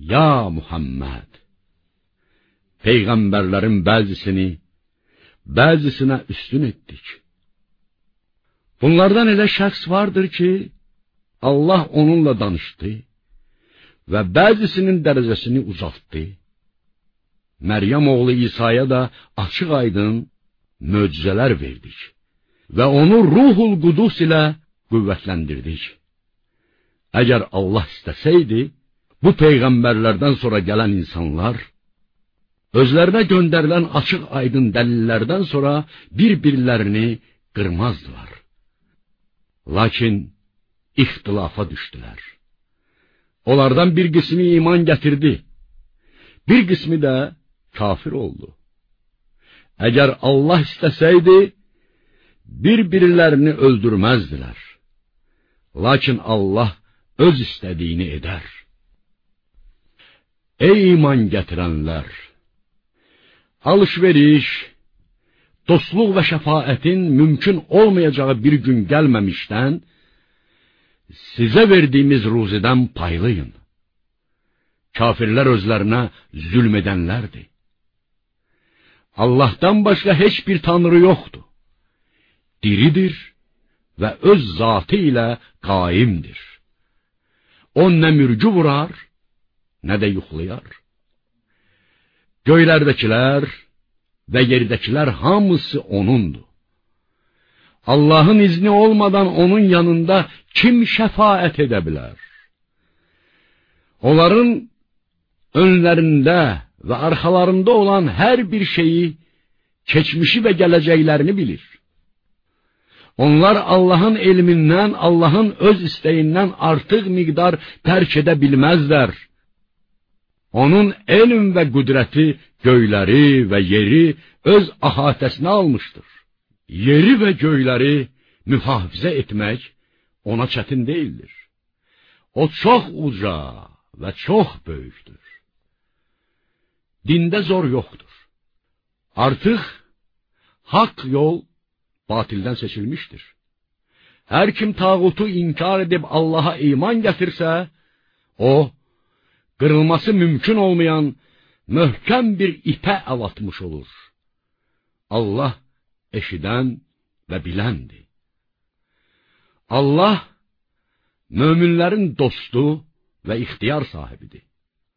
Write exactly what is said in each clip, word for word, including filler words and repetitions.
Ya Muhammed, peyğəmbərlərin bəzisini, bəzisinə üstün etdik. Bunlardan elə şəxs vardır ki, Allah onunla danışdı və bəzisinin dərəcəsini uzaltdı. Məryəm oğlu İsa'ya da açıq aydın möcüzələr verdik və onu Ruhul Qudus ilə qüvvətləndirdik. Əgər Allah istəsəydi, bu peyğəmbərlərdən sonra gələn insanlar, özlərinə göndərilən açıq aydın dəlillərdən sonra bir-birlərini qırmazdılar. Lakin ixtilafa düşdülər. Onlardan bir qismi iman gətirdi, bir qismi də kafir oldu. Əgər Allah istəsəydi, bir-birlərini öldürməzdilər. Lakin Allah öz istədiyini edər. Ey iman gətirənlər! Alışveriş, dostluq və şəfaətin mümkün olmayacağı bir gün gəlməmişdən, sizə verdiyimiz ruzidən paylayın. Kafirlər özlərinə zülm edənlərdir. Allahdan başqa heç bir tanrı yoxdur. Diridir və öz zatı ilə qaimdir. O nə mürgü vurar, nə də yuxlayar. Göylərdəkilər və yerdəkilər hamısı O'nundur. Allah'ın izni olmadan onun yanında kim şəfaət edə bilər? Onların önlərində və arxalarında olan hər bir şeyi, keçmişi və gələcəklərini bilir. Onlar Allah'ın elmindən, Allah'ın öz istəyindən artıq miqdar tərk edə bilməzlər. Onun elm və qüdrəti göyləri və yeri öz əhatəsinə almışdır. Yeri və göyləri mühafizə etmək ona çətin deyildir. O çox uca və çox böyükdür. Dində zor yoxdur. Artıq haqq yol batildən seçilmişdir. Hər kim tağutu inkar edib Allah'a iman gətirsə, o, qırılması mümkün olmayan möhkəm bir ipə əl atmış olur. Allah eşidən və biləndir. Allah, möminlərin dostu və ixtiyar sahibidir.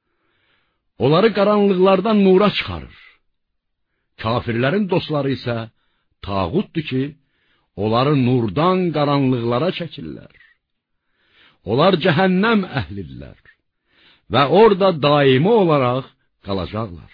Onları qaranlıqlardan nura çıxarır. Kafirlərin dostları isə tağutdur ki, onları nurdan qaranlıqlara çəkirlər. Onlar cəhənnəm əhlidirlər və orada daimi olaraq qalacaqlar.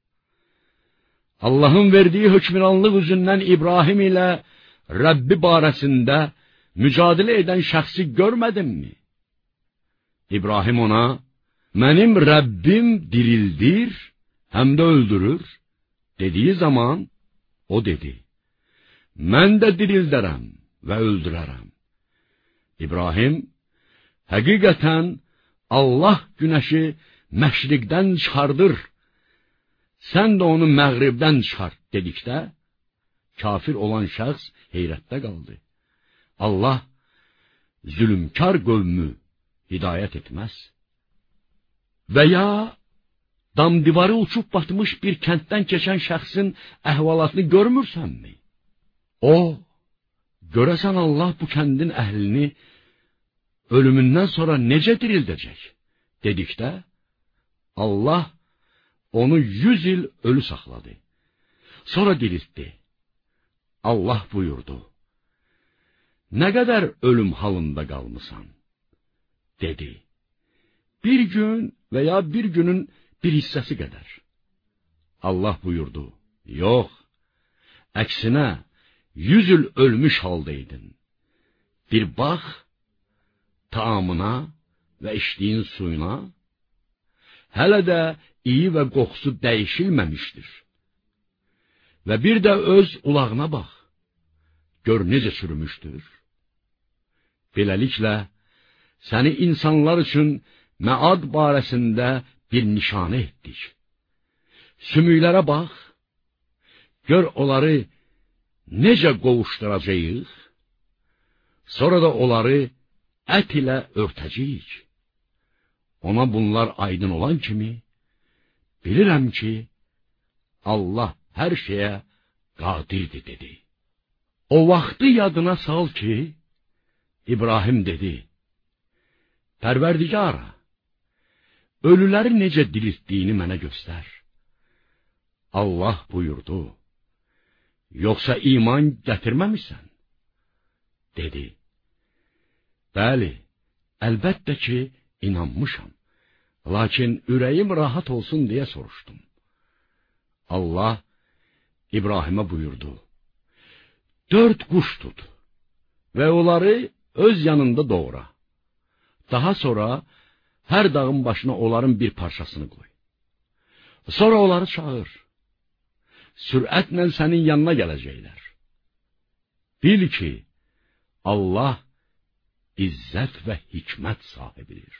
Allah'ın verdiyi hökmranlıq üzündən İbrahim ilə Rəbbi barəsində mücadilə edən şəxsi görmədimmi? İbrahim ona, mənim Rəbbim dirildir, həm də öldürür, dediyi zaman o dedi, mən də dirildərəm və öldürərəm. İbrahim, həqiqətən Allah günəşi məşriqdən çıxardır, sən də onu məğribdən çıxart dedikdə, kafir olan şəxs heyrətdə qaldı. Allah zülmkar qövmü hidayət etməz. Və ya damdivarı uçub batmış bir kənddən keçən şəxsin əhvalatını görmürsənmi? O, görəsən Allah bu kəndin əhlini ölümündən sonra necə dirildəcək dedikdə, Allah onu yüz il ölü saxladı. Sonra diriltdi. Allah buyurdu, nə qədər ölüm halında qalmısan? Dedi, bir gün və ya bir günün bir hissəsi qədər. Allah buyurdu, yox, əksinə, yüz il ölmüş haldaydın. Bir bax, taamına və içdiyin suyuna, hələ də iyi və qoxusu dəyişilməmişdir. Və bir də öz ulağına bax, gör necə çürümüşdür. Beləliklə, səni insanlar üçün məad barəsində bir nişanə etdik. Sümüklərə bax, gör onları necə qovuşduracağıq, sonra da onları ət ilə örtəcəyik. Ona bunlar aydın olan kimi, bilirəm ki, Allah hər şeyə qadirdir dedi. O vaxtı yadına sal ki, İbrahim dedi, Pərverdigara, ölüləri necə diriltdiyini mənə göstər. Allah buyurdu, yoxsa iman gətirməmişsən? Dedi, bəli, əlbəttə ki, inanmışam, lakin ürəyim rahat olsun deyə soruşdum. Allah İbrahimə buyurdu, dörd quş tut və onları öz yanında doğra. Daha sonra hər dağın başına onların bir parçasını qoy. Sonra onları çağır. Sürətlə sənin yanına gələcəklər. Bil ki, Allah izzət və hikmət sahibidir.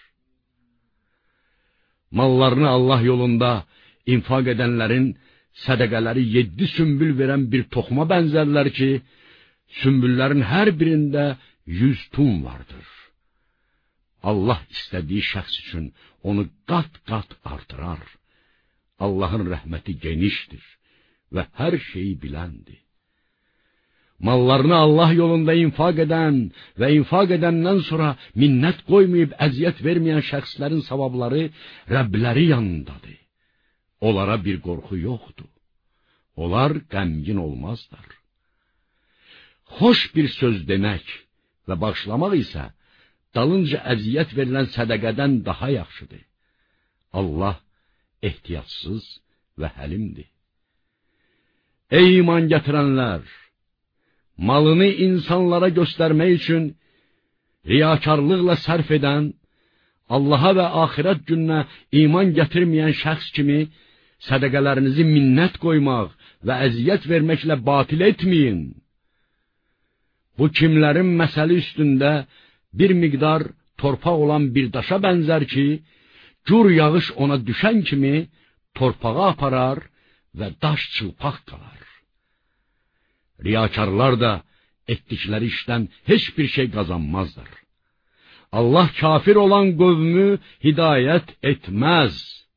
Mallarını Allah yolunda infaq edənlərin sədəqələri yeddi sümbül verən bir toxuma bənzərlər ki, sümbüllərin hər birində yüz tun vardır. Allah istədiyi şəxs üçün onu qat-qat artırar. Allahın rəhməti genişdir və hər şeyi biləndir. Mallarını Allah yolunda infaq edən və infaq edəndən sonra minnət qoymayıb əziyyət verməyən şəxslərin savabları Rəbləri yanındadır. Onlara bir qorxu yoxdur. Onlar qəmgin olmazlar. Xoş bir söz demək və bağışlamaq isə dalınca əziyyət verilən sədəqədən daha yaxşıdır. Allah ehtiyatsız və həlimdir. Ey iman gətirənlər! Malını insanlara göstərmək üçün riyakarlıqla sərf edən, Allaha və axirət gününə iman gətirməyən şəxs kimi sədəqələrinizi minnət qoymaq və əziyyət verməklə batil etməyin. Bu kimlərin məsəli üstündə bir miqdar torpaq olan bir daşa bənzər ki, gur yağış ona düşən kimi torpağa aparar və daş çılpaq qalar. Riyakarlar da etdikləri işdən heç bir şey qazanmazlar. Allah kafir olan qövmü hidayət etməz.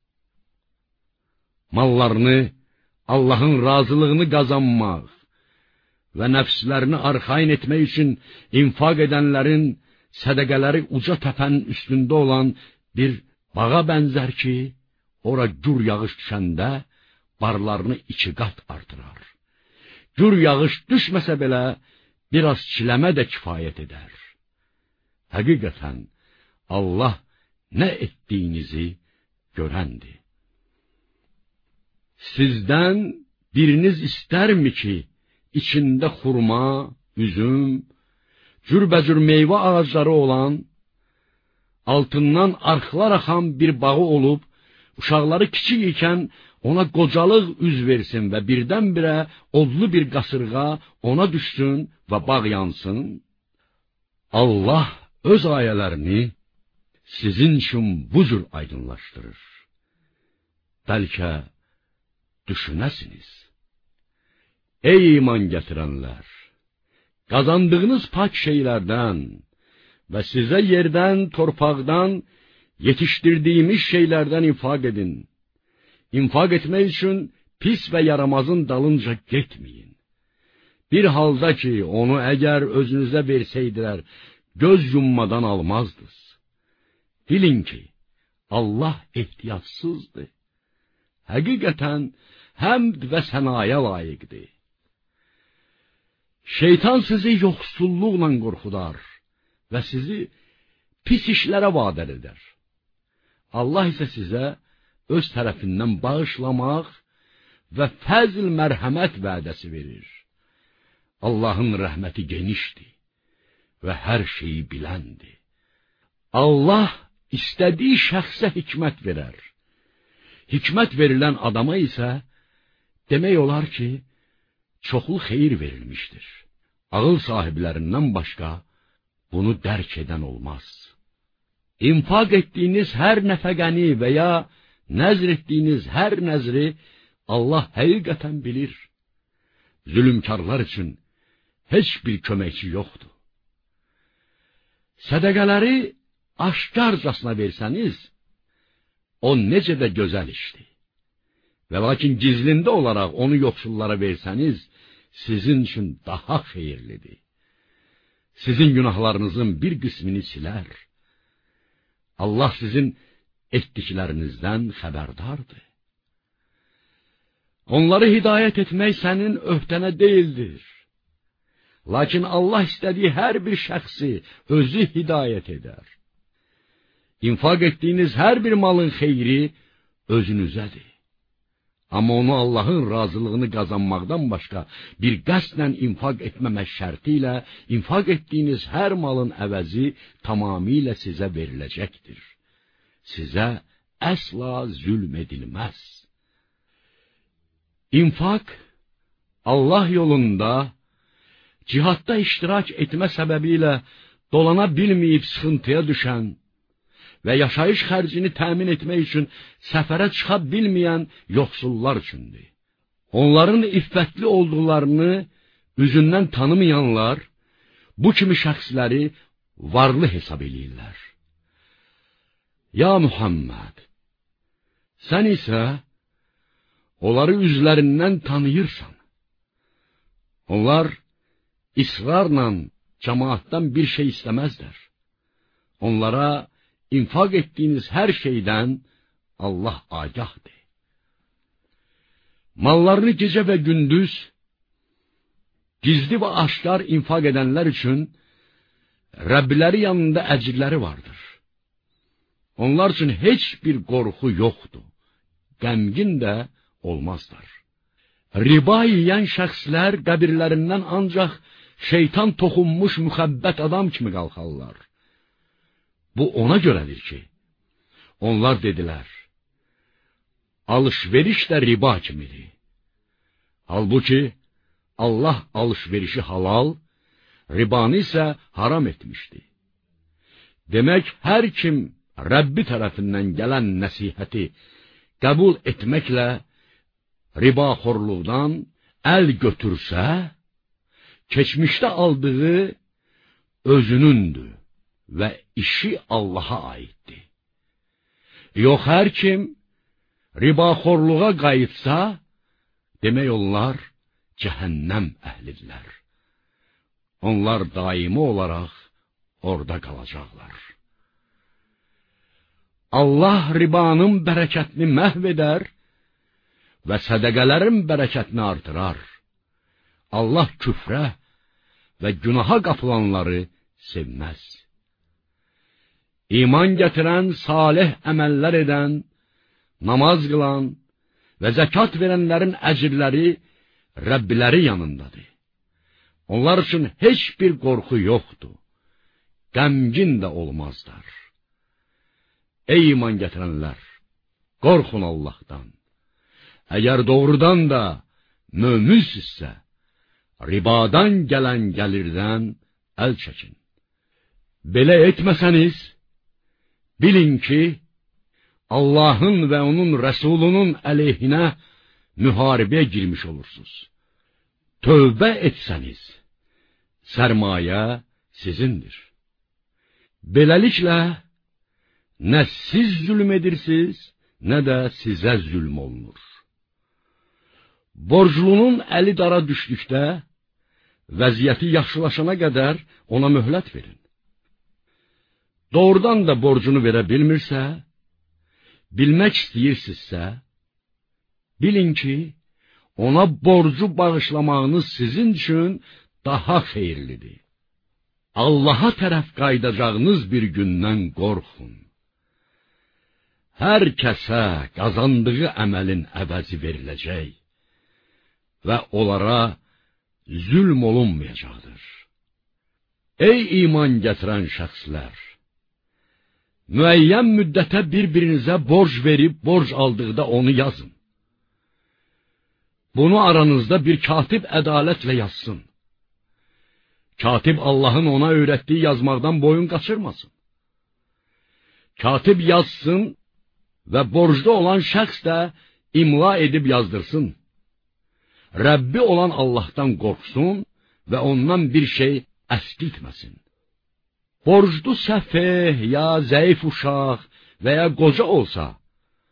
Mallarını Allahın razılığını qazanmaq və nəfslərini arxain etmək üçün infaq edənlərin sədəqələri uca təpənin üstündə olan bir bağa bənzər ki, ora gur yağış düşəndə barlarını iki qat artırar. Gur yağış düşməsə belə, biraz çiləmə də kifayət edər. Həqiqətən, Allah nə etdiyinizi görəndir. Sizdən biriniz istərmi ki, içində xurma, üzüm, cürbəcür meyvə ağacları olan, altından arxlar axan bir bağı olub, uşaqları kiçik ikən ona qocalıq üz versin və birdən-birə odlu bir qasırğa ona düşsün və bağ yansın? Allah öz ayələrini sizin üçün bu cür aydınlaşdırır. Bəlkə düşünəsiniz. Ey iman gətirənlər! Qazandığınız pak şeylərdən və sizə yerdən, torpaqdan yetişdirdiyimiz şeylərdən infaq edin. İnfaq etmək üçün pis və yaramazın dalınca getməyin. Bir halda ki, onu əgər özünüzə versəydilər, göz yummadan almazdınız. Bilin ki, Allah ehtiyatsızdır. Həqiqətən, həmd və sənaya layiqdir. Şeytan sizi yoxsulluqla qorxudar və sizi pis işlərə vadar edər. Allah isə sizə öz tərəfindən bağışlamaq və fəzl mərhəmət vədəsi verir. Allahın rəhməti genişdir və hər şeyi biləndir. Allah istədiyi şəxsə hikmət verər. Hikmət verilən adama isə demək olar ki, çoxlu xeyir verilmişdir. Ağıl sahiblərindən başqa bunu dərk edən olmaz. İnfaq etdiyiniz hər nəfəqəni və ya nəzr etdiyiniz hər nəzri Allah həqiqətən bilir. Zülümkarlar üçün heç bir köməkçi yoxdur. Sədəqələri aşkarcasına versəniz, o necə də gözəl işdir. Və lakin gizlində olaraq onu yoxsullara versəniz, sizin üçün daha xeyirlidir. Sizin günahlarınızın bir qismini silər. Allah sizin etdiklərinizdən xəbərdardır. Onları hidayət etmək sənin öhdənə deyildir. Lakin Allah istədiyi hər bir şəxsi özü hidayət edər. İnfaq etdiyiniz hər bir malın xeyri özünüzədir. Amma onu Allahın razılığını qazanmaqdan başqa bir qəsdlə infaq etməmək şərti ilə infaq etdiyiniz hər malın əvəzi tamamilə sizə veriləcəkdir. Sizə əsla zülm edilməz. İnfaq, Allah yolunda, cihadda iştirak etmə səbəbilə dolana bilməyib sıxıntıya düşən və yaşayış xərcini təmin etmək üçün səfərə çıxa bilməyən yoxsullar üçündür. Onların iffətli olduqlarını üzündən tanımayanlar bu kimi şəxsləri varlı hesab edirlər. Ya Muhammed, sən isə onları üzlərindən tanıyırsan. Onlar israrla cemaatdan bir şey istəməzlər. Onlara infaq etdiyiniz hər şeydən Allah agahdır. Mallarını gecə və gündüz, gizli və aşkar infaq edənlər üçün Rəbbiləri yanında əcirləri vardır. Onlar üçün heç bir qorxu yoxdur, qəmgin də olmazlar. Riba yiyən şəxslər qəbirlərindən ancaq şeytan toxunmuş müxəbbət adam kimi qalxarlar. Bu ona görədir ki, onlar dedilər, alışveriş də riba kimidir. Halbuki Allah alışverişi halal, ribanı isə haram etmişdi. Demək, hər kim Rəbbi tərəfindən gələn nəsihəti qəbul etməklə ribaxorluqdan əl götürsə, keçmişdə aldığı özünündür və işi Allaha aiddir. Yox, hər kim ribaxorluğa qayıtsa, demək onlar cəhənnəm əhlidirlər. Onlar daimi olaraq orada qalacaqlar. Allah ribanın bərəkətini məhv edər və sədəqələrin bərəkətini artırar. Allah küfrə və günaha qapılanları sevməz. İman gətirən, salih əməllər edən, namaz qılan və zəkat verənlərin əcirləri Rəbbiləri yanındadır. Onlar üçün heç bir qorxu yoxdur, qəmgin də olmazlar. Ey iman gətirənlər, qorxun Allahdan. Əgər doğrudan da möminsizsə, ribadan gələn gəlirdən əl çəkin. Belə etməsəniz, bilin ki, Allahın və onun Rəsulunun əleyhinə müharibəyə girmiş olursunuz. Tövbə etsəniz, sərmayə sizindir. Beləliklə, nə siz zülm edirsiniz, nə də sizə zülm olunur. Borclunun əli dara düşdükdə, vəziyyəti yaxşılaşana qədər ona möhlət verin. Doğrudan da borcunu verə bilmirsə, bilmək istəyirsinizsə, bilin ki, ona borcu bağışlamağınız sizin üçün daha xeyirlidir. Allaha tərəf qaydacağınız bir gündən qorxun. Hər kəsə qazandığı əməlin əvəzi veriləcək və onlara zülm olunmayacaqdır. Ey iman gətirən şəxslər! Müəyyən müddətə bir-birinizə borc verib, borc aldıqda onu yazın. Bunu aranızda bir katib ədalətlə yazsın. Katib Allahın ona öyrətdiyi yazmaqdan boyun qaçırmasın. Katib yazsın və borcda olan şəxs də imla edib yazdırsın. Rəbbi olan Allahdan qorxsun və ondan bir şey əskiltməsin. Borclu səfeh ya zəif uşaq və ya qoca olsa,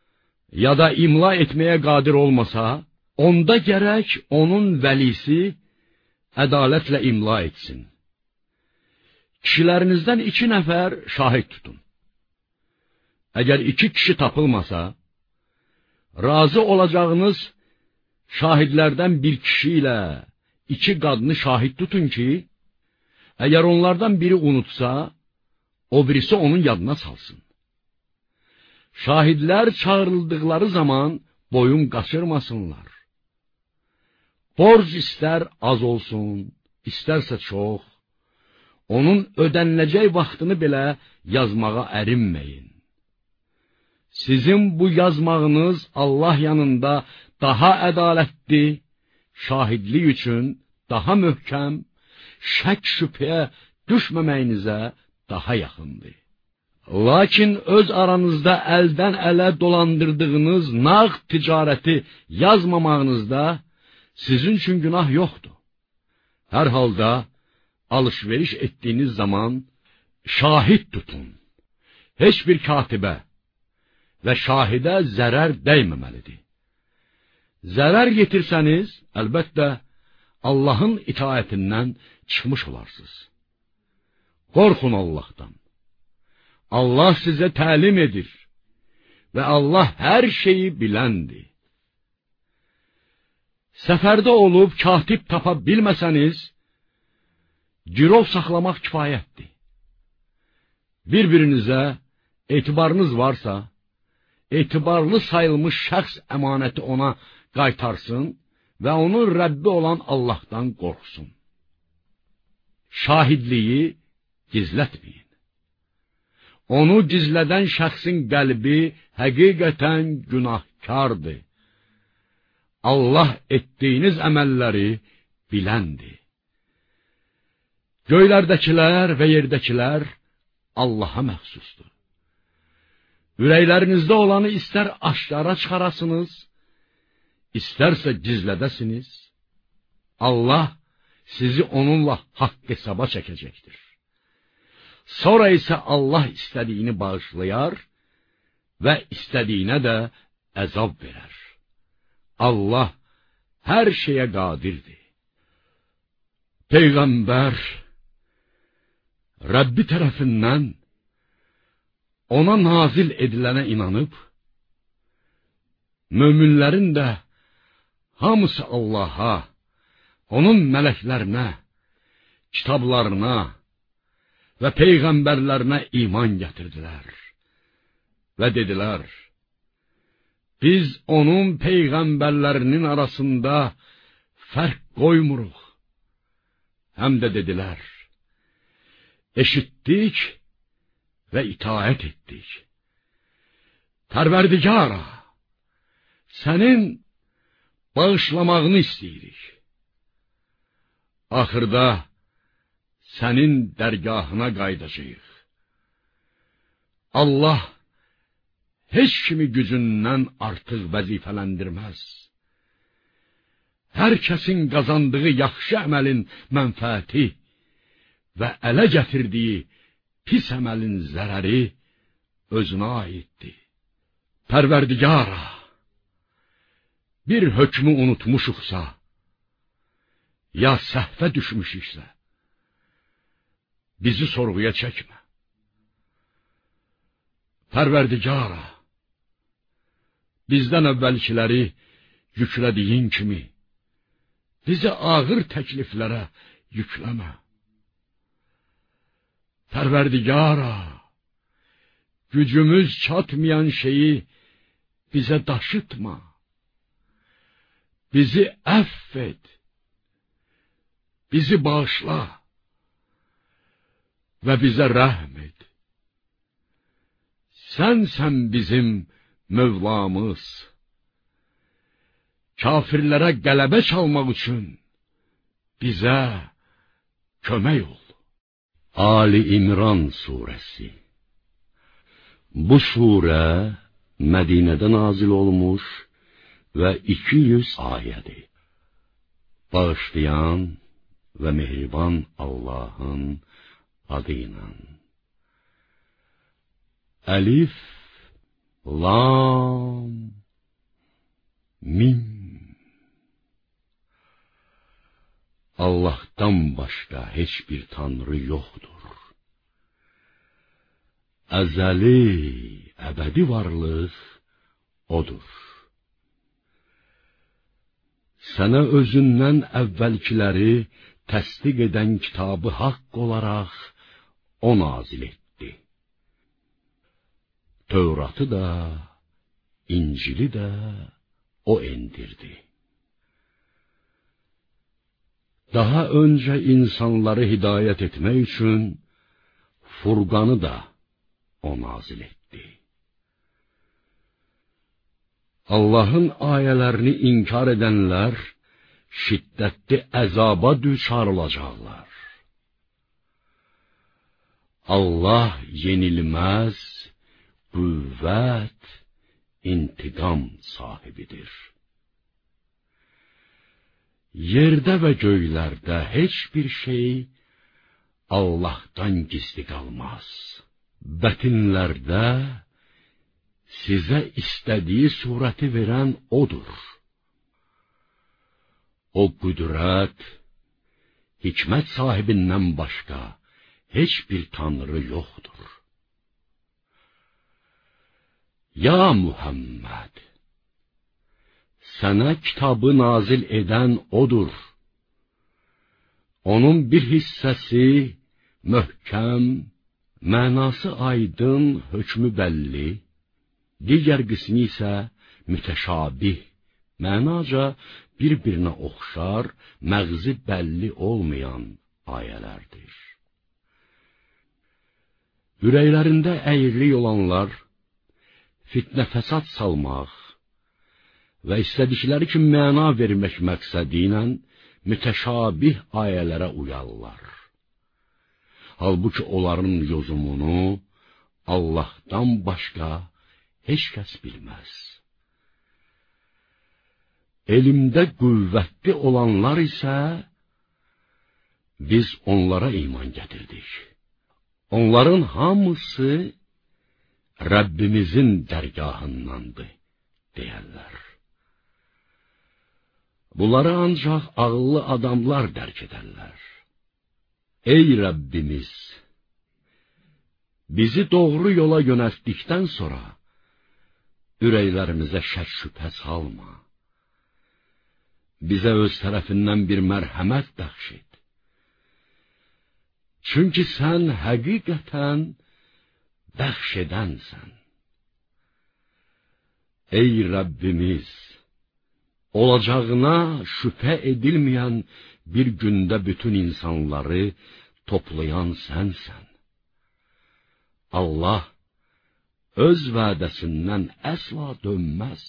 ya da imla etməyə qadir olmasa, onda gərək onun vəlisi ədalətlə imla etsin. Kişilərinizdən iki nəfər şahid tutun. Əgər iki kişi tapılmasa, razı olacağınız şahidlərdən bir kişi ilə iki qadını şahid tutun ki, əgər onlardan biri unutsa, o birisi onun yadına salsın. Şahidlər çağırıldıqları zaman boyun qaçırmasınlar. Borc istər az olsun, istərsə çox, onun ödəniləcək vaxtını belə yazmağa ərinməyin. Sizin bu yazmağınız Allah yanında daha ədalətli, şahidlik üçün daha möhkəm, şək şübhəyə düşməməyinizə daha yaxındır. Lakin öz aranızda əldən ələ dolandırdığınız nağd ticarəti yazmamağınızda sizin üçün günah yoxdur. Hər halda alış-veriş etdiyiniz zaman şahid tutun. Heç bir katibə və şahidə zərər dəyməməlidir. Zərər yetirsəniz, əlbəttə, Allahın itaətindən çıxmış olarsınız. Qorxun Allahdan. Allah sizə təlim edir və Allah hər şeyi biləndir. Səfərdə olub katib tapa bilməsəniz, girov saxlamaq kifayətdir. Bir-birinizə etibarınız varsa, etibarlı sayılmış şəxs əmanəti ona qaytarsın və onun Rəbbi olan Allahdan qorxsun. Şahidliyi gizlətməyin. Onu gizlədən şəxsin qəlbi həqiqətən günahkardır. Allah etdiyiniz əməlləri biləndir. Göylərdəkilər və yerdəkilər Allaha məxsusdur. Ürəklərinizdə olanı istər aşkara çıxarasınız, istərsə gizlədəsiniz, Allah sizi onunla haqq hesaba çəkəcəkdir. Sonra isə Allah istədiyini bağışlayar və istədiyinə də əzab verər. Allah hər şeyə qadirdir. Peyğəmbər Rəbbi tərəfindən ona nazil edilənə inanıb, möminlərin də hamısı Allaha, onun mələklərinə, kitablarına və peyğəmbərlərinə iman gətirdilər və dedilər, biz onun peyğəmbərlərinin arasında fərq qoymuruq. Həm də dedilər, eşitdik və itaət etdik. Pərverdigara, sənin bağışlamağını istəyirik. Axırda sənin dərgahına qaydacağıq. Allah heç kimi gücündən artıq vəzifələndirməz. Hər kəsin qazandığı yaxşı əməlin mənfəəti və ələ gətirdiyi pis əməlin zərəri özünə aiddir. Pərverdigara, bir hökmü unutmuşuqsa, ya səhvə düşmüşüksə, bizi sorğuya çəkmə. Pərverdigara, bizdən əvvəlkiləri yüklədiyin kimi, bizi ağır təkliflərə yükləmə. Pərverdigara, gücümüz çatmayan şeyi bizə daşıtma. Bizi əff et, bizi bağışla və bizə rəhm et. Sənsən bizim Mövlamız. Kafirlərə qələbə çalmaq üçün bizə kömək ol. Ali İmran surəsi. Bu surə Mədinədə nazil olmuş və iki yüz ayədir. Bağışlayan və mehriban Allahın adı ilə. Əlif, Lam, Mim. Allah'tan başqa heç bir tanrı yoxdur. Əzəli, əbədi varlıq odur. Sənə özündən əvvəlkiləri təsdiq edən kitabı haqq olaraq o nazil etdi. Tövratı da, İncili də o endirdi. Daha öncə insanları hidayət etmək üçün Furqanı da o nazil etdi. Allah'ın ayələrini inkar edənlər şiddətli əzaba düçar olacaqlar. Allah yenilməz, qüvvət, intiqam sahibidir. Yerdə və göylərdə heç bir şey Allah'tan gizli qalmaz. Bətinlərdə sizə istədiyi surəti verən odur. O qüdrət, hikmət sahibindən başqa heç bir tanrı yoxdur. Ya Muhammed, sənə kitabı nazil edən odur. Onun bir hissəsi möhkəm, mənası aydın, hökmü bəlli, digər qismi isə mütəşabih, mənaca bir-birinə oxşar, məğzi bəlli olmayan ayələrdir. Ürəklərində əyrilik olanlar, fitnə fəsad salmaq və istədikləri kimi məna vermək məqsədi ilə mütəşabih ayələrə uyarlar. Halbuki onların yozumunu Allah'tan başqa heç kəs bilməz. Elmdə qüvvətli olanlar isə biz onlara iman gətirdik. Onların hamısı Rəbbimizin dərgahındandır, deyərlər. Bunları ancaq ağıllı adamlar dərk edərlər. Ey Rəbbimiz! Bizi doğru yola yönəltdikdən sonra ürəklərimizə şək şübhə salma. Bizə öz tərəfindən bir mərhəmət bəxş et. Çünki sən həqiqətən bəxş edənsən. Ey Rəbbimiz! Olacağına şübhə edilməyən bir gündə bütün insanları toplayan sənsən. Allah öz vədəsindən əsla dönməz.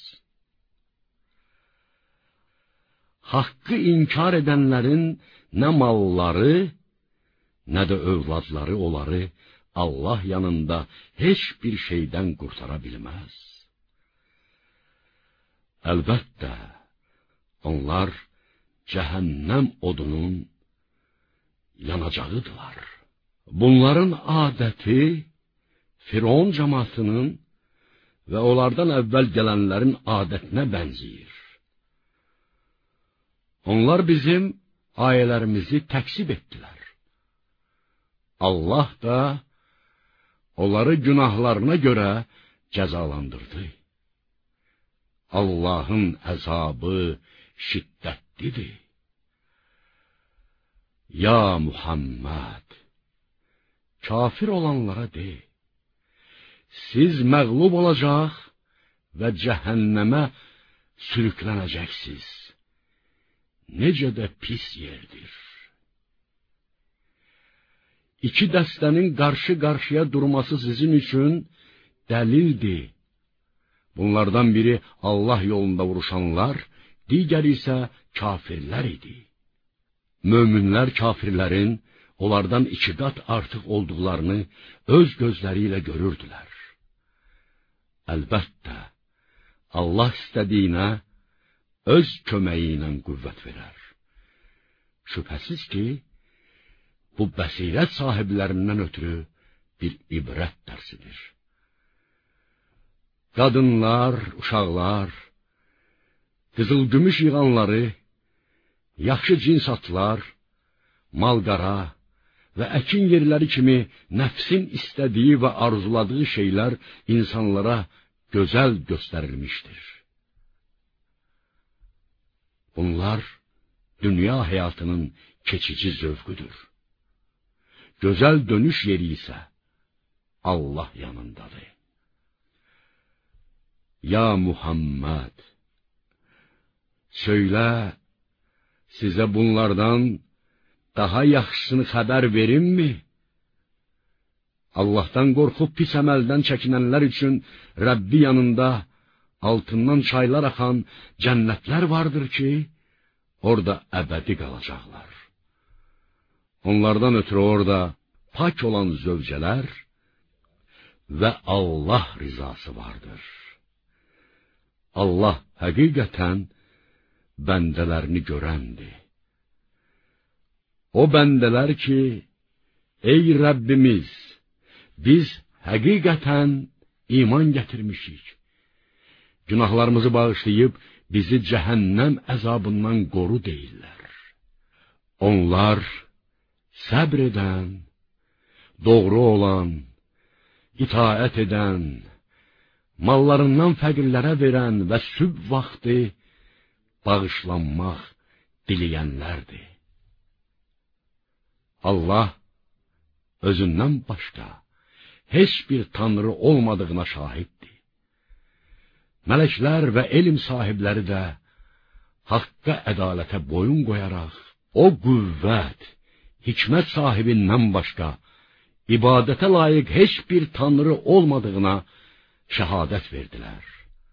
Haqqı inkar edənlərin nə malları, nə də övladları onları Allah yanında heç bir şeydən qurtara bilməz. Əlbəttə, onlar cəhənnəm odunun yanacağıdırlar. Bunların adəti Firon cəmaatının və onlardan əvvəl gələnlərin adətinə bənzəyir. Onlar bizim ayələrimizi təksib etdilər. Allah da onları günahlarına görə cəzalandırdı. Allah'ın əzabı şiddətlidir. Ya Muhammed, kafir olanlara de, siz məğlub olacaq və cəhənnəmə sürüklənəcəksiniz. Necə də pis yerdir. İki dəstənin qarşı-qarşıya durması sizin üçün dəlildir. Bunlardan biri Allah yolunda vuruşanlar, digəri isə kafirlər idi. Möminlər kafirlərin onlardan iki qat artıq olduqlarını öz gözləri ilə görürdülər. Əlbəttə, Allah istədiyinə öz köməyi ilə qüvvət verər. Şübhəsiz ki, bu bəsirət sahiblərindən ötürü bir ibrət dərsidir. Qadınlar, uşaqlar, qızıl-gümüş yığanları, yaxşı cins atlar, mal-qara və əkin yerləri kimi nəfsin istədiyi və arzuladığı şeylər insanlara gözəl göstərilmişdir. Bunlar dünya həyatının keçici zövqüdür. Gözəl dönüş yeri isə Allah yanındadır. Ya Muhammed, söylə, sizə bunlardan daha yaxşısını xəbər verimmi? Allahdan qorxub pis əməldən çəkinənlər üçün Rəbbi yanında altından çaylar axan cənnətlər vardır ki, orada əbədi qalacaqlar. Onlardan ötürü orada pak olan zövcələr və Allah rizası vardır. Allah həqiqətən bəndələrini görəndir. O bəndələr ki, ey Rəbbimiz, biz həqiqətən iman gətirmişik. Günahlarımızı bağışlayıb, bizi cəhənnəm əzabından qoru deyirlər. Onlar səbr edən, doğru olan, itaət edən, mallarından fəqirlərə verən və sübh vaxtı bağışlanmaq diləyənlərdir. Allah özündən başqa heç bir tanrı olmadığına şahiddir. Mələklər və elm sahibləri də haqqa, ədalətə boyun qoyaraq, o qüvvət, hikmət sahibindən başqa ibadətə layiq heç bir tanrı olmadığına şəhadət verdilər.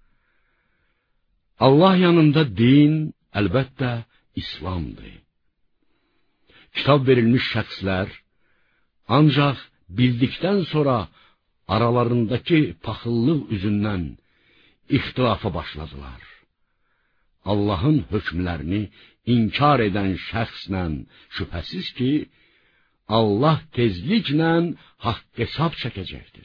Allah yanında din, əlbəttə, İslamdır. Kitab verilmiş şəxslər ancaq bildikdən sonra aralarındakı paxıllıq üzündən ixtilafa başladılar. Allahın hökmlərini inkar edən şəxslə şübhəsiz ki, Allah tezliklə haqq hesab çəkəcəkdir.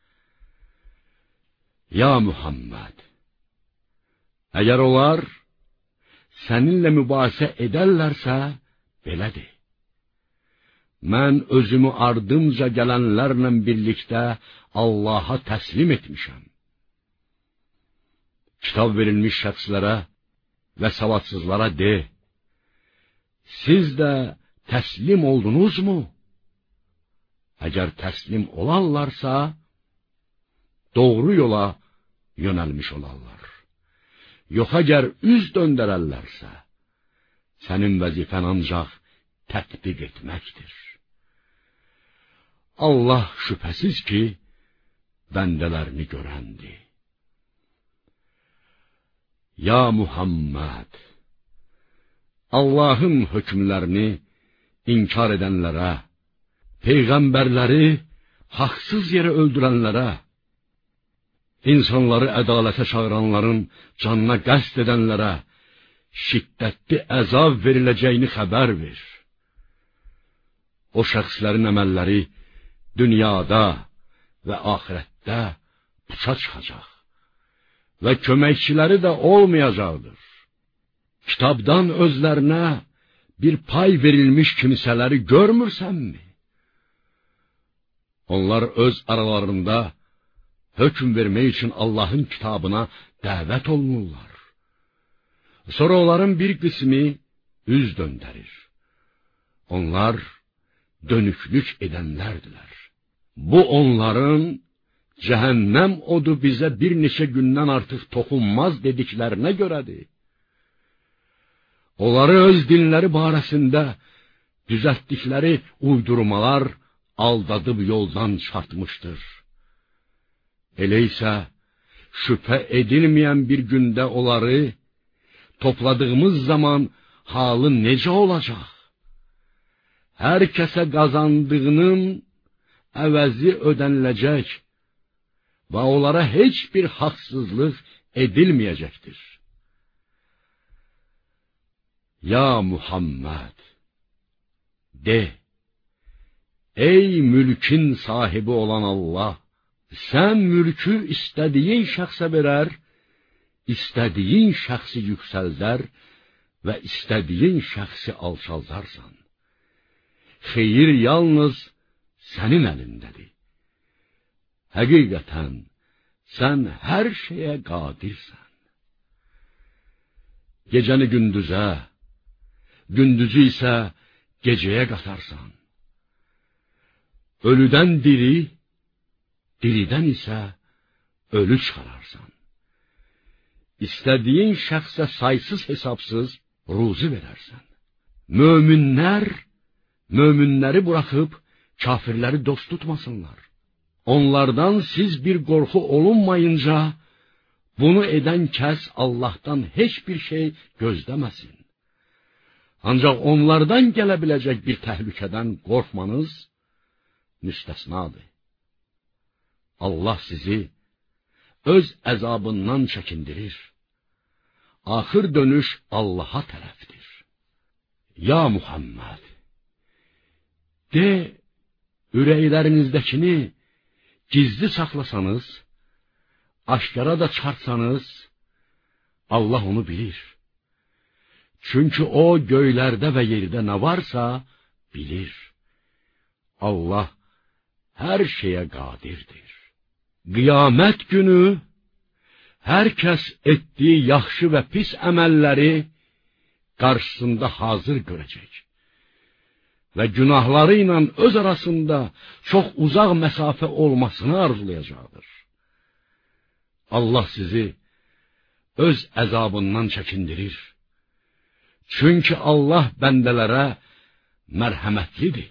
Ya Muhammed, əgər onlar səninlə mübahisə edərlərsə, belədir. Mən özümü ardımca gələnlərlə birlikdə Allaha təslim etmişəm. Kitab verilmiş şəxslərə və savadsızlara de, siz də təslim oldunuzmu? Əgər təslim olarlarsa, doğru yola yönəlmiş olarlar. Yox, əgər üz döndərərlərsə, sənin vəzifən ancaq tətbiq etməkdir. Allah şübhəsiz ki, bəndələrini görəndir. Ya Muhammed, Allahın hökmlərini inkar edənlərə, peyğəmbərləri haqsız yerə öldürənlərə, insanları ədalətə çağıranların canına qəsd edənlərə şiddətli əzab veriləcəyini xəbər ver. O şəxslərin əməlləri dünyada və axirətdə puça çıxacaq və köməkçiləri də olmayacaqdır. Kitabdan özlərinə bir pay verilmiş kimsələri görmürsənmi? Onlar öz aralarında hökm vermək üçün Allahın kitabına dəvət olunurlar. Sonra onların bir qismi üz döndərir. Onlar dönüklük edənlərdilər. Bu onların cəhənnəm odu bizə bir neçə gündən artıq toxunmaz dediklərinə görədir. Onları öz dinləri barəsində düzəltdikləri uydurmalar aldadıb yoldan çıxartmışdır. Elə isə şübhə edilməyən bir gündə onları topladığımız zaman halı necə olacaq? Hər kəsə qazandığının əvəzi ödəniləcək və onlara heç bir haqsızlıq edilməyəcəkdir. Ya Muhammed, de, ey mülkün sahibi olan Allah, sən mülkü istədiyin şəxsə verər, istədiyin şəxsi yüksəldər və istədiyin şəxsi alçaldarsan. Xeyir yalnız sənin əlindədir. Həqiqətən, sən hər şeyə qadirsən. Gecəni gündüzə, gündüzü isə gecəyə qatarsan. Ölüdən diri, diridən isə ölü çıxararsan. İstədiyin şəxsə saysız hesabsız ruzi verərsən. Möminlər, möminləri buraxıb kafirləri dost tutmasınlar. Onlardan siz bir qorxu olunmayınca, bunu edən kəs Allahdan heç bir şey gözləməsin. Ancaq onlardan gələ biləcək bir təhlükədən qorxmanız müstəsnadır. Allah sizi öz əzabından çəkindirir. Axır dönüş Allaha tərəfdir. Ya Muhammed, de, ürəklərinizdəkini gizli saxlasanız, aşkara da çıxartsanız, Allah onu bilir. Çünki o göylərdə və yerdə nə varsa bilir. Allah hər şeyə qadirdir. Qiyamət günü hər kəs etdiyi yaxşı və pis əməlləri qarşısında hazır görəcək və günahları ilə öz arasında çox uzaq məsafə olmasını arzulayacaqdır. Allah sizi öz əzabından çəkindirir. Çünki Allah bəndələrə mərhəmətlidir.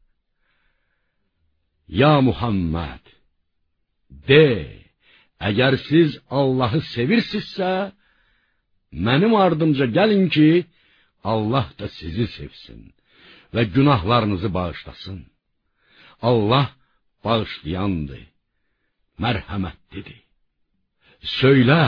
Ya Muhammed, de, əgər siz Allahı sevirsinizsə, mənim ardımca gəlin ki, Allah da sizi sevsin və günahlarınızı bağışlasın. Allah bağışlayandır, mərhəmətlidir. Söylə,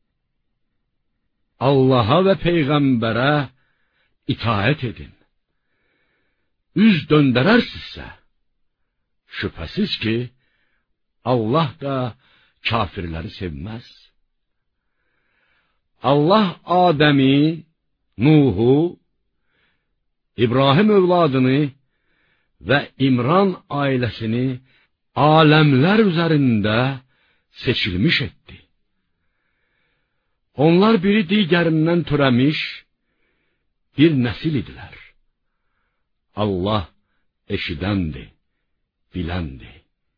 Allaha və Peyğəmbərə itaət edin. Üz döndərərsinizsə, şübhəsiz ki, Allah da kafirləri sevməz. Allah Adəmi, Nuhu, İbrahim övladını və İmran ailəsini aləmlər üzərində seçilmiş etdi. Onlar biri digərindən törəmiş bir nəsil idilər. Allah eşidəndir, biləndir.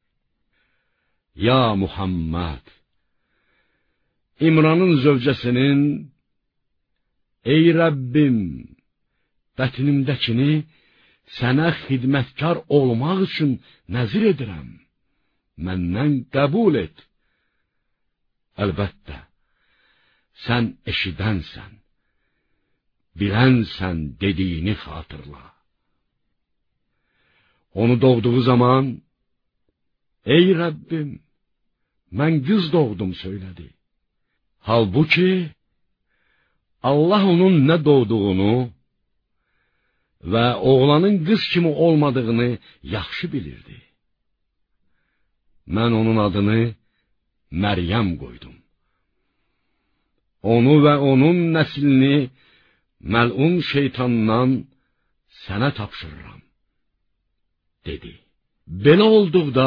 Ya Muhammed, İmranın zövcəsinin, ey Rəbbim, bətnimdəkini sənə xidmətkar olmaq üçün nəzir edirəm, məndən qəbul et. Əlbəttə, sən eşidənsən, bilənsən dediyini xatırla. Onu doğduğu zaman, ey Rəbbim, mən qız doğdum söylədi. Halbuki, Allah onun nə doğduğunu və oğlanın qız kimi olmadığını yaxşı bilirdi. Mən onun adını Məryəm qoydum. Onu və onun nəslini məlun şeytandan sənə tapşırıram, dedi. Belə olduqda,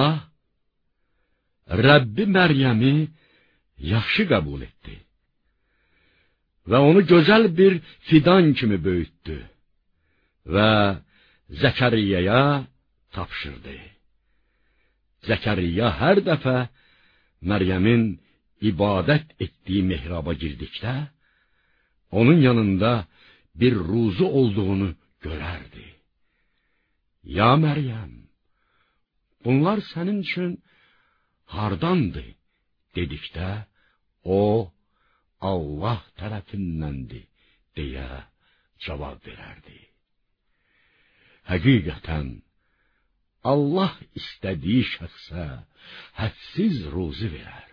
Rəbbi Məryəmi yaxşı qəbul etdi və onu gözəl bir fidan kimi böyütdü və Zəkəriyyəyə tapşırdı. Zəkəriyyə hər dəfə Məryəmin ibadət etdiyi mehraba girdikdə, onun yanında bir ruzu olduğunu görərdi. Ya Məryəm, bunlar sənin üçün hardandır, dedikdə, o, Allah tərəfindəndir, deyə cavab verərdi. Həqiqətən, Allah istədiyi şəxsə hədsiz ruzi verər.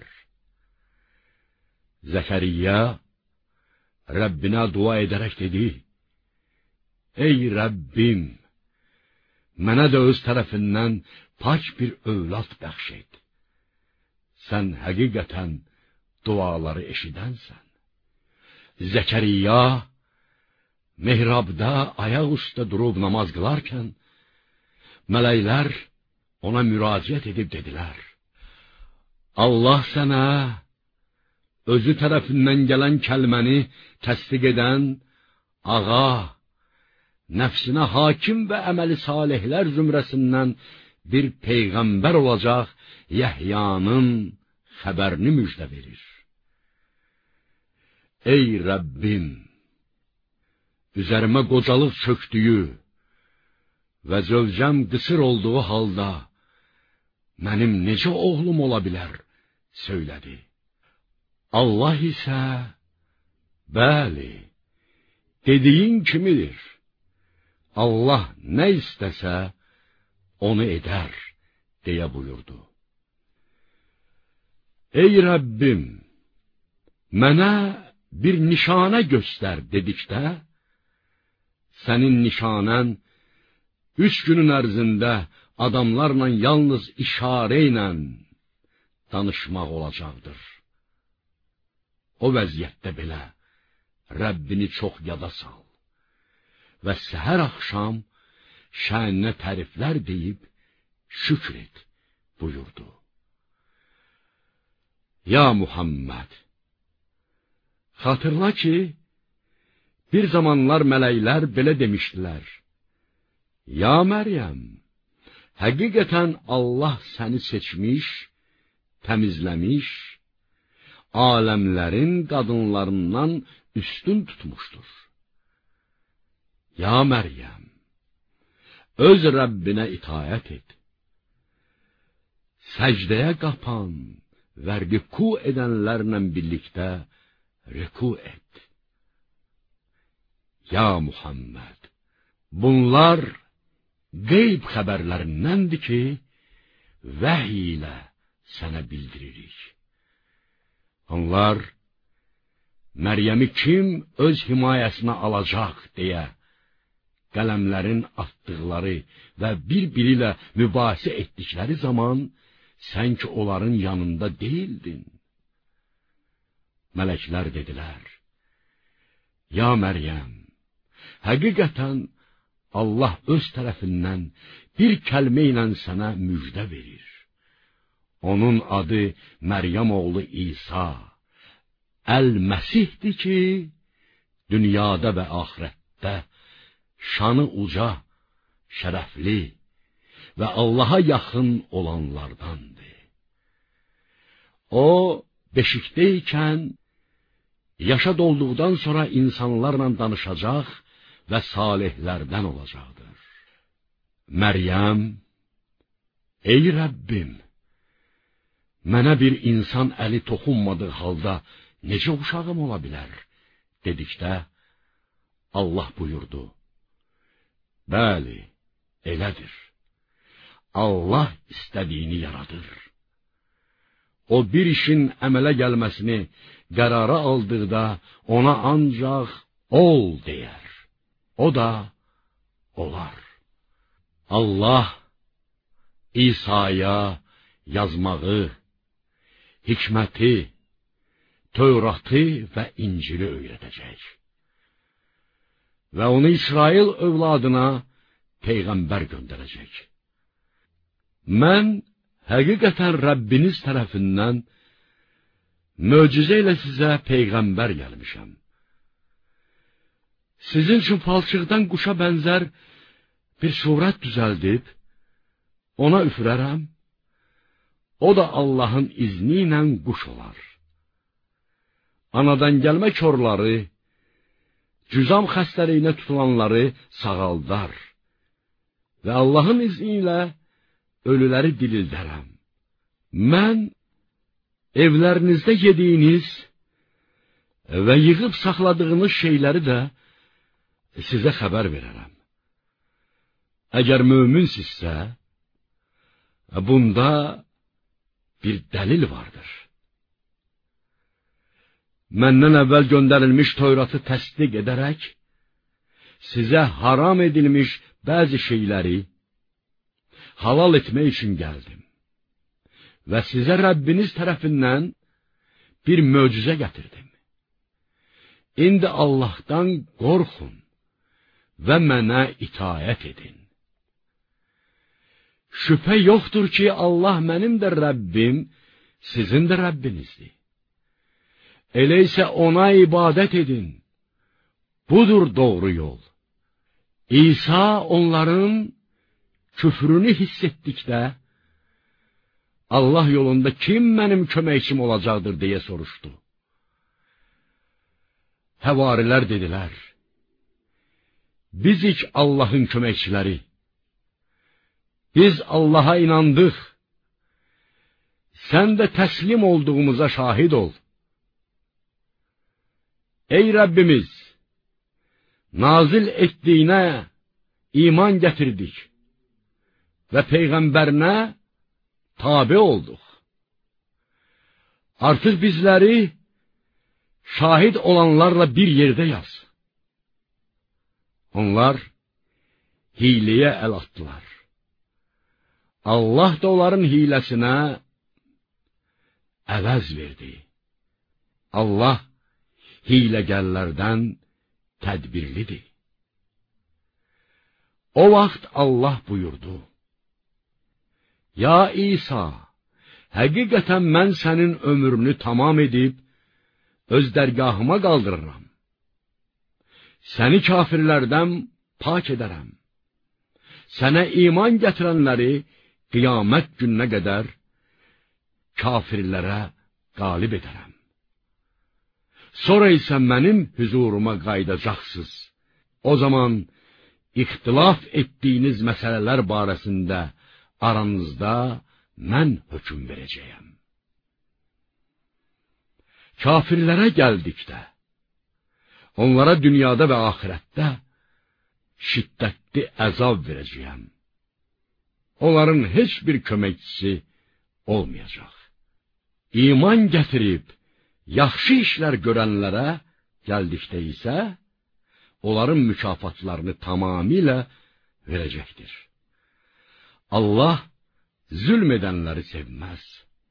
Zəkəriyyə Rəbbinə dua edərək dedi, ey Rəbbim, mənə də öz tərəfindən pak bir övlad bəxş et. Sən həqiqətən duaları eşidənsən. Zəkəriya mihrabda ayaq üstə durub namaz qılarkən, mələklər ona müraciət edib dedilər: Allah sənə özü tərəfindən gələn kəlməni təsdiq edən, ağa, nəfsinə hakim və əməli salihlər zümrəsindən bir peyğəmbər olacaq Yəhyanın xəbərini müjdə verir. Ey Rəbbim, üzərimə qocalıq çöktüyü və zövcəm qısır olduğu halda mənim necə oğlum ola bilər, söylədi. Allah isə, bəli, dediyin kimidir. Allah nə istəsə, onu edər, deyə buyurdu. Ey Rəbbim, mənə bir nişanə göstər dedikdə, sənin nişanən üç günün ərzində adamlarla yalnız işarə ilə danışmaq olacaqdır. O vəziyyətdə belə Rəbbini çox yada sal və səhər axşam şəninə təriflər deyib şükr et, buyurdu. Ya Muhammed, xatırla ki, bir zamanlar mələklər belə demişdilər: Ya Məryəm, həqiqətən Allah səni seçmiş, təmizləmiş, aləmlərin qadınlarından üstün tutmuşdur. Ya Məryəm, öz Rəbbinə itaət et, səcdəyə qapan və rüku edənlərlə birlikdə rüku et. Ya Muhammed, bunlar qeyb xəbərlərindəndir ki, vəhy ilə sənə bildiririk. Onlar, Məryəmi kim öz himayəsinə alacaq deyə, qələmlərin atdıqları və bir-biri ilə mübahisə etdikləri zaman, sən ki onların yanında deyildin. Mələklər dedilər: Ya Məryəm, həqiqətən Allah öz tərəfindən bir kəlmə ilə sənə müjdə verir. Onun adı Məryəm oğlu İsa, Əl-Məsihdir ki, dünyada və axirətdə şanı uca, şərəfli və Allaha yaxın olanlardandır. O, beşikdəykən, yaşa dolduqdan sonra insanlarla danışacaq və salihlərdən olacaqdır. Məryəm, ey Rəbbim, mənə bir insan əli toxunmadığı halda necə uşağım ola bilər, dedikdə, Allah buyurdu: Bəli, elədir. Allah istədiyini yaradır. O bir işin əmələ gəlməsini qərara aldıqda ona ancaq ol deyər. O da olar. Allah İsa'ya yazmağı, hikməti, Tövratı və İncili öyrədəcək. Və onu İsrail övladına peyğəmbər göndərəcək. Mən həqiqətən Rəbbiniz tərəfindən möcüzə ilə sizə peyğəmbər gəlmişəm. Sizin üçün palçıqdan quşa bənzər bir surət düzəldib, ona üfürərəm, o da Allahın izni ilə quş olar. Anadan gəlmə körləri, cüzam xəstəliyinə tutulanları sağaldar və Allahın izni ilə ölüləri dirildərəm. Mən evlərinizdə yediyiniz və yığıb saxladığınız şeyləri də sizə xəbər verərəm. Əgər möminsizsə, bunda bir dəlil vardır. Məndən əvvəl göndərilmiş Tövratı təsdiq edərək, sizə haram edilmiş bəzi şeyləri halal etmək üçün gəldim və sizə Rəbbiniz tərəfindən bir möcüzə gətirdim. İndi Allah'tan qorxun və mənə itaət edin. Şübhə yoxdur ki, Allah mənim də Rəbbim, sizin də Rəbbinizdir. Elə isə ona ibadət edin. Budur doğru yol. İsa onların küfrünü hiss etdikdə, Allah yolunda kim mənim köməkçim olacaqdır deyə soruşdu. Həvarilər dedilər, bizik Allahın köməkçiləri, biz Allaha inandıq, sən də təslim olduğumuza şahid ol. Ey Rəbbimiz, nazil etdiyinə iman gətirdik və Peyğəmbərinə tabe olduq. Artıq bizləri şahid olanlarla bir yerdə yaz. Onlar hiləyə əl atdılar. Allah da onların hiləsinə əvəz verdi. Allah hiləgərlərdən tədbirlidir. O vaxt Allah buyurdu, Ya İsa, həqiqətən mən sənin ömrünü tamam edib, öz dərgahıma qaldırıram. Səni kafirlərdən pak edərəm. Sənə iman gətirənləri qiyamət gününə qədər kafirlərə qalib edərəm. Sonra isə mənim huzuruma qayıdacaqsınız. O zaman ixtilaf etdiyiniz məsələlər barəsində aranızda mən hökm verəcəyəm. Kafirlərə gəldikdə, onlara dünyada və axirətdə şiddətli əzab verəcəyəm. Onların heç bir köməkçisi olmayacaq. İman gətirib, yaxşı işlər görənlərə gəldikdə isə, onların mükafatlarını tamamilə verəcəkdir. Allah zülm edənləri sevməz.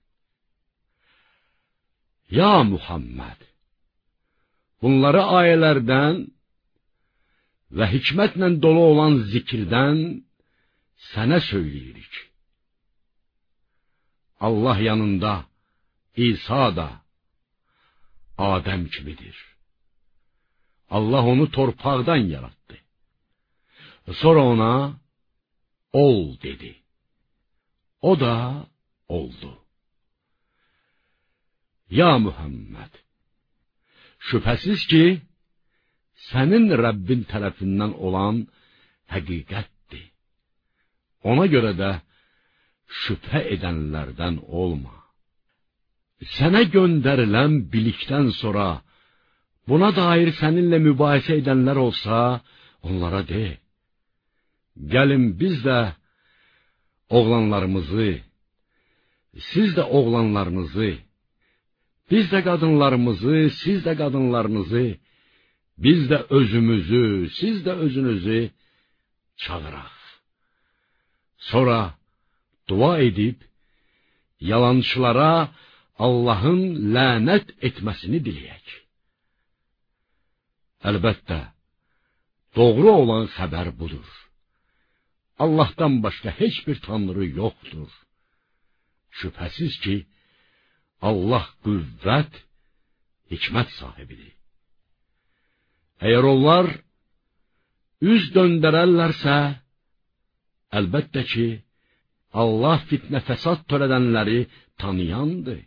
Ya Muhammed, bunları ayələrdən və hikmətlə dolu olan zikirdən sənə söyləyirik. Allah yanında İsa da Adəm kimidir. Allah onu torpaqdan yarattı. Sonra ona ol dedi. O da oldu. Ya Muhammed, şübhəsiz ki, sənin Rəbbin tərəfindən olan həqiqətdir. Ona görə də şübhə edənlərdən olma. Sənə göndərilən bilikdən sonra, buna dair səninlə mübahisə edənlər olsa, onlara de, gəlin biz də oğlanlarımızı, siz də oğlanlarınızı, biz də qadınlarımızı, siz də qadınlarınızı, biz də özümüzü, siz də özünüzü çağıraq. Sonra dua edib, yalançılara Allahın lənət etməsini diləyək. Əlbəttə, doğru olan xəbər budur. Allahdan başqa heç bir tanrı yoxdur. Şübhəsiz ki, Allah qüvvət, hikmət sahibidir. Əgər onlar üz döndərərlərsə, əlbəttə ki, Allah fitnə fəsad törədənləri tanıyandır.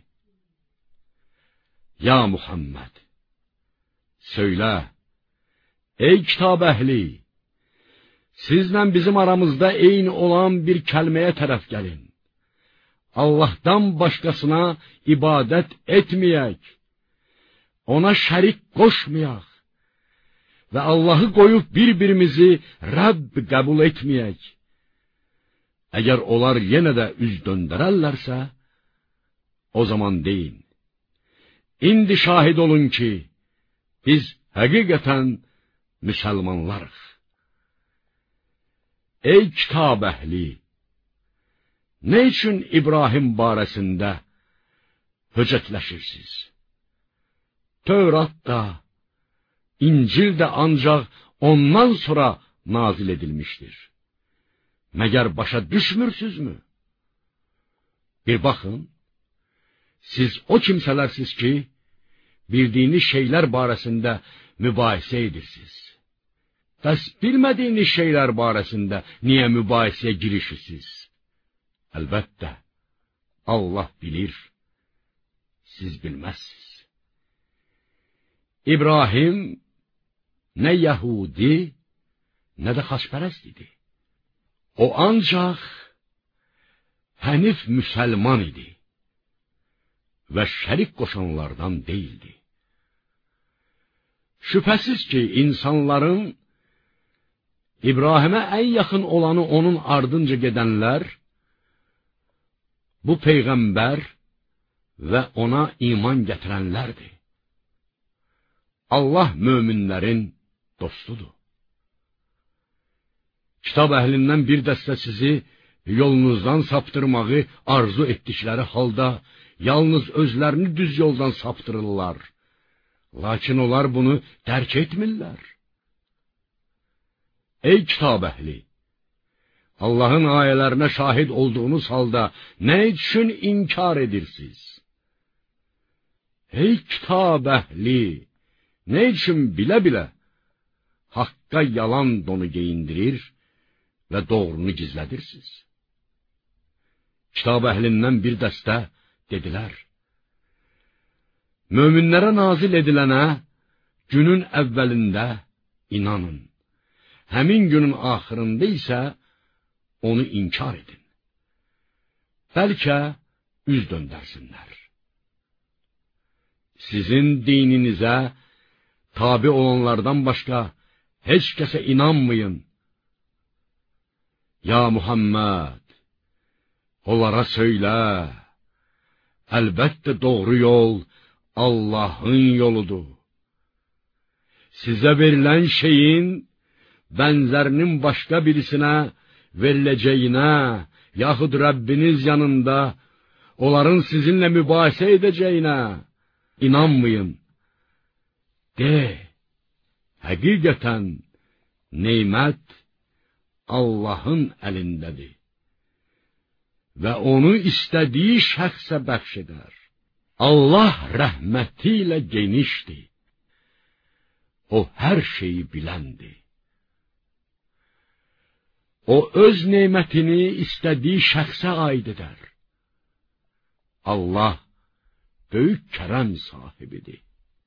Ya Muhammed, söylə, ey kitab əhli, sizlə bizim aramızda eyni olan bir kəlməyə tərəf gəlin. Allahdan başqasına ibadət etməyək, ona şərik qoşmayaq və Allahı qoyub bir-birimizi Rəbb qəbul etməyək. Əgər onlar yenə də üz döndərərlərsə, o zaman deyin, indi şahid olun ki, biz həqiqətən müsəlmanlarıq. Ey kitab əhli! Nə üçün İbrahim barəsində höcətləşirsiniz? Tövratda, İncil də ancaq ondan sonra nazil edilmişdir. Məgər başa düşmürsünüzmü? Bir baxın, siz o kimsələrsiniz ki, bildiyiniz şeylər barəsində mübahisə edirsiniz. Bəs bilmədiyiniz şeylər barəsində niyə mübahisəyə girişirsiniz? Əlbəttə, Allah bilir, siz bilməzsiniz. İbrahim nə Yahudi, nə də xaçpərəst idi. O ancaq hənif müsəlman idi və şərik qoşanlardan deyildi. Şübhəsiz ki, insanların İbrahimə ən yaxın olanı onun ardınca gedənlər, bu peyğəmbər və ona iman gətirənlərdir. Allah möminlərin dostudur. Kitab əhlindən bir dəstə sizi yolunuzdan saptırmağı arzu etdikləri halda, yalnız özlərini düz yoldan saptırırlar. Lakin onlar bunu dərk etmirlər. Ey kitab əhli! Allahın ayələrinə şahid olduğunuz halda nə üçün inkar edirsiniz? Ey kitab əhli! Nə üçün bilə-bilə haqqa yalan donu geyindirir və doğrunu gizlədirsiniz? Kitab əhlindən bir dəstə dedilər: möminlərə nazil edilənə günün əvvəlində inanın, həmin günün axırında isə onu inkar edin. Bəlkə üz döndərsinlər. Sizin dininizə tabi olanlardan başqa heç kəsə inanmayın. Ya Muhammed, onlara söylə, əlbəttə doğru yol Allahın yoludur. Sizə verilən şeyin bənzərinin başqa birisinə veriləcəyinə, yaxud Rəbbiniz yanında onların sizinlə mübahisə edəcəyinə inanmayın. De, həqiqətən neymət Allahın əlindədir və onu istədiyi şəxsə bəxş edər. Allah rəhməti ilə genişdir. O hər şeyi biləndir. O öz neymətini istədiyi şəxsə aid edər. Allah böyük kərəm sahibidir.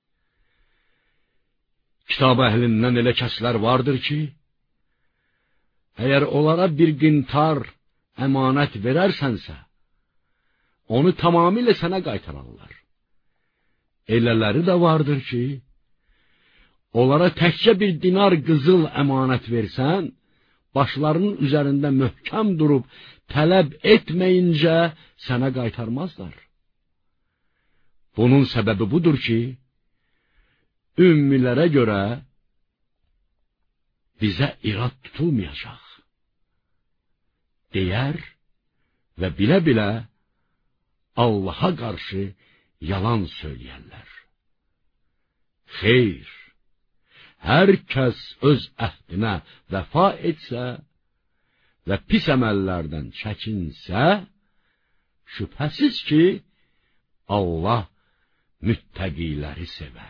Kitab əhlindən elə kəslər vardır ki, əgər onlara bir qintar əmanət verərsənsə, onu tamamilə sənə qaytararlar. Elələri də vardır ki, onlara təkcə bir dinar qızıl əmanət versən, başlarının üzərində möhkəm durub tələb etməyincə sənə qaytarmazlar. Bunun səbəbi budur ki, ümmilərə görə bizə irad tutulmayacaq deyər və bilə-bilə Allaha qarşı yalan söyləyərlər. Xeyr, hər kəs öz əhdinə vəfa etsə və pis əməllərdən çəkinsə, şübhəsiz ki, Allah müttəqiləri sevər.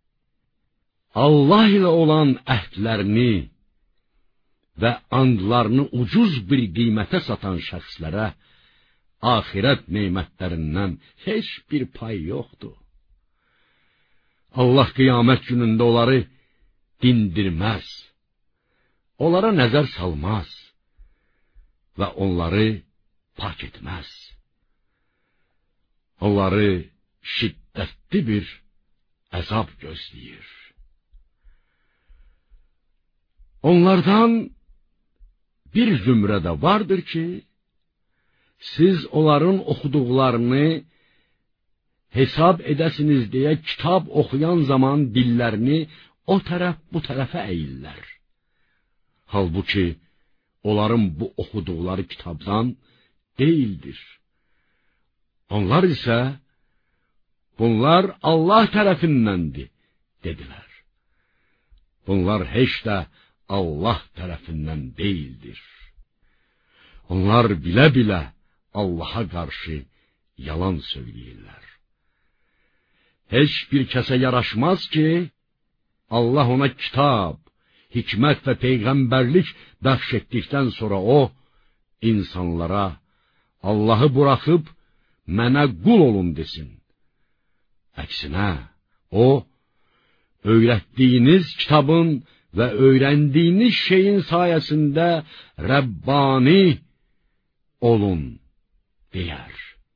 Allah ilə olan əhdlərini və andlarını ucuz bir qiymətə satan şəxslərə axirət neymətlərindən heç bir pay yoxdur. Allah qiyamət günündə onları dindirməz, onlara nəzər salmaz və onları pak etməz. Onları şiddətli bir əzab gözləyir. Onlardan bir zümrə də vardır ki, siz onların oxuduqlarını hesab edəsiniz deyə kitab oxuyan zaman dillərini o tərəf bu tərəfə əyirlər. Halbuki onların bu oxuduqları kitabdan deyildir. Onlar isə bunlar Allah tərəfindəndir, dedilər. bunlar heç də Allah tərəfindən deyildir. Onlar bilə-bilə Allaha qarşı yalan söyləyirlər. Heç bir kəsə yaraşmaz ki, Allah ona kitab, hikmət və peyğəmbərlik bəxş etdikdən sonra o, insanlara Allahı buraxıb, mənə qul olun desin. Əksinə, o, öyrətdiyiniz kitabın və öyrəndiyiniz şeyin sayəsində Rəbbani olun, deyər.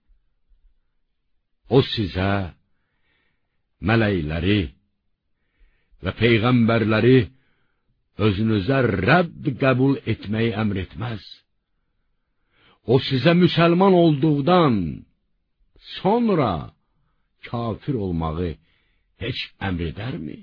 O sizə mələkləri və peyğəmbərləri özünüzə Rəbb qəbul etməyi əmr etməz. O sizə müsəlman olduqdan sonra kafir olmağı heç əmr edərmi?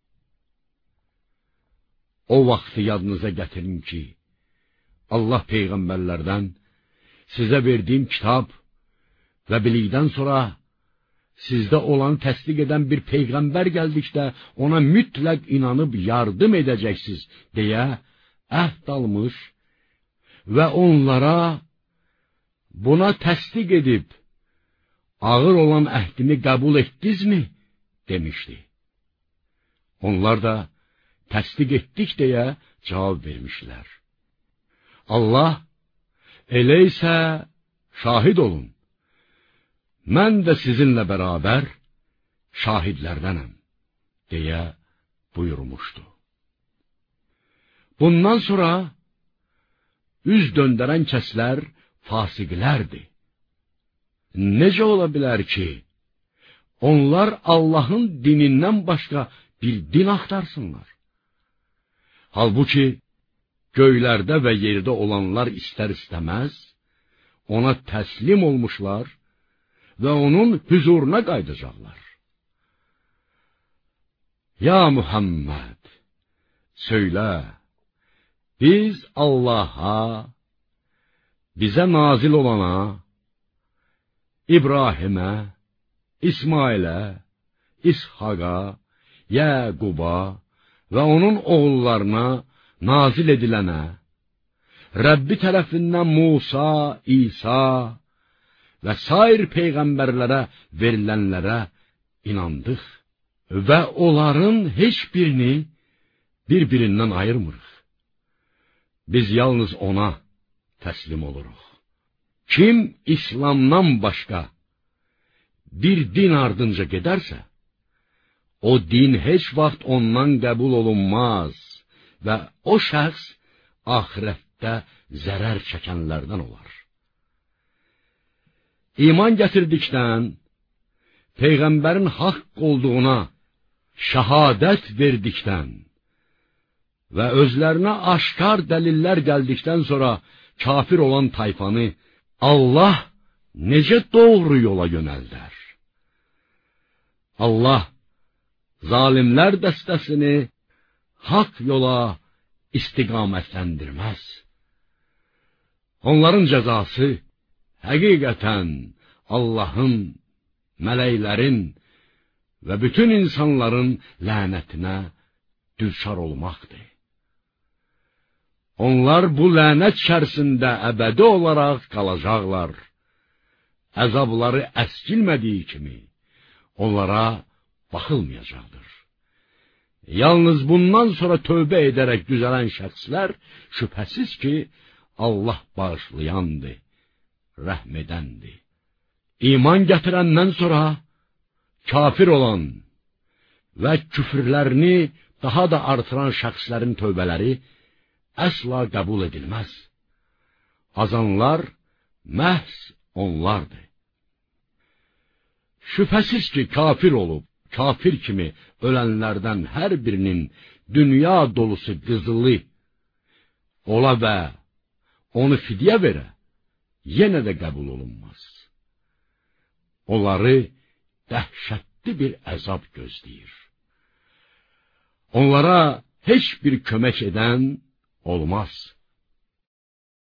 O vaxtı yadınıza gətirin ki, Allah peyğəmbərlərdən sizə verdiyim kitab və bilikdən sonra sizdə olanı təsdiq edən bir peyğəmbər gəldikdə ona mütləq inanıb yardım edəcəksiniz deyə əhd almış və onlara buna təsdiq edib ağır olan əhdini qəbul etdinizmi demişdi. Onlar da təsdiq etdik deyə cavab vermişlər. Allah, elə isə şahid olun, mən də sizinlə bərabər şahidlərdənəm, deyə buyurmuşdu. Bundan sonra üz döndərən kəslər fasiqlərdir. Necə ola bilər ki, onlar Allahın dinindən başqa bir din axtarsınlar? Halbuki, göylərdə və yerdə olanlar istər-istəməz, ona təslim olmuşlar və onun huzuruna qayıdacaqlar. Ya Muhammed, söylə, biz Allaha, bizə nazil olana, İbrahimə, İsmailə, İshaqa, Yəquba və onun oğullarına nazil edilənə, Rəbbi tərəfindən Musa, İsa və sair peyğəmbərlərə verilənlərə inandıq və onların heç birini bir-birindən ayırmırıq. Biz yalnız ona təslim oluruq. Kim İslamdan başqa bir din ardınca gedərsə, o din heç vaxt ondan qəbul olunmaz və o şəxs axirətdə zərər çəkənlərdən olar. İman gətirdikdən, Peyğəmbərin haqq olduğuna şəhadət verdikdən və özlərinə aşkar dəlillər gəldikdən sonra kafir olan tayfanı Allah necə doğru yola yönəldər? Allah zalimlər dəstəsini haqq yola istiqamətləndirməz. Onların cəzası həqiqətən Allahın, mələklərin və bütün insanların lənətinə düçar olmaqdır. Onlar bu lənət içərisində əbədi olaraq qalacaqlar. Əzabları əskilmədiyi kimi onlara baxılmayacaqdır. Yalnız bundan sonra tövbə edərək düzələn şəxslər şübhəsiz ki, Allah bağışlayandır, rəhm edəndir. İman gətirəndən sonra kafir olan və küfrlərini daha da artıran şəxslərin tövbələri əsla qəbul edilməz. Azanlar məhz onlardır. Şübhəsiz ki, kafir olub, kafir kimi ölənlərdən hər birinin dünya dolusu qızılı ola və onu fidyə verə, yenə də qəbul olunmaz. Onları dəhşətli bir əzab gözləyir. Onlara heç bir kömək edən olmaz.